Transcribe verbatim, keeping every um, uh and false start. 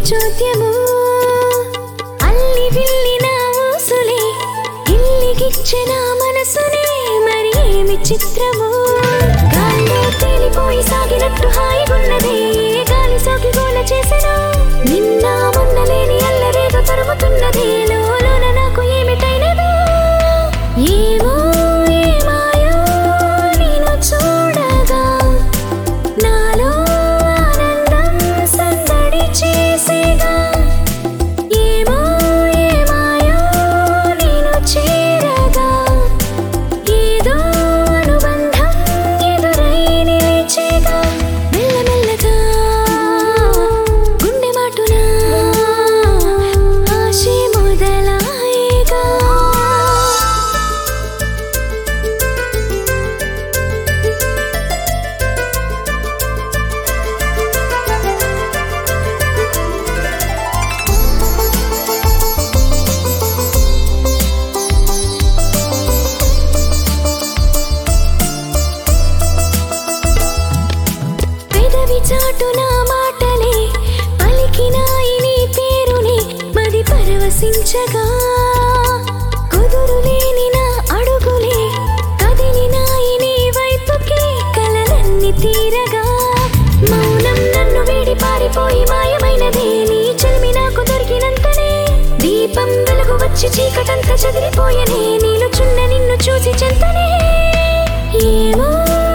చోద్యము అల్లి విల్లిన ఊసులే ఇల్లిగిచ్చిన మనసునే మరి ఏమి చిత్రము గాల్లో తేలిపోయి సాగినట్టు హాయిగున్నదే గాలి సోకి గోల చేసిన నిన్న మొన్న లేని అల్లరేదో తరుముతున్నదే లోలోన నాకు ఏమిటైనదో ఏమో ఏమాయో నేను చూడగా నాలో ఆనందం సందడి చేసేగా ఏమో ఏమాయో నేను చేరగా ఏదో అనుబంధం ఎదురై నిలిచేగా మెల్లమెల్లగా గుండె మాటున ఆశే మొదలాయేగా పెదవి చాటున మాటలే పలికినాయి నీ పేరునే మది పరవశించగా కుదురులేని నా అడుగులే కదిలినాయి నీ వైపుకి కలలన్నీ తీరగా మౌనం నన్ను వీడి పారిపోయి మాయమైనదే నీ చెలిమి నాకు దొరికినంతనే దీపం వెలుగు వచ్చి చీకటంతా చెదిరిపోయనే నిలుచున్న నిన్ను చూసి చెంతనే ఏమో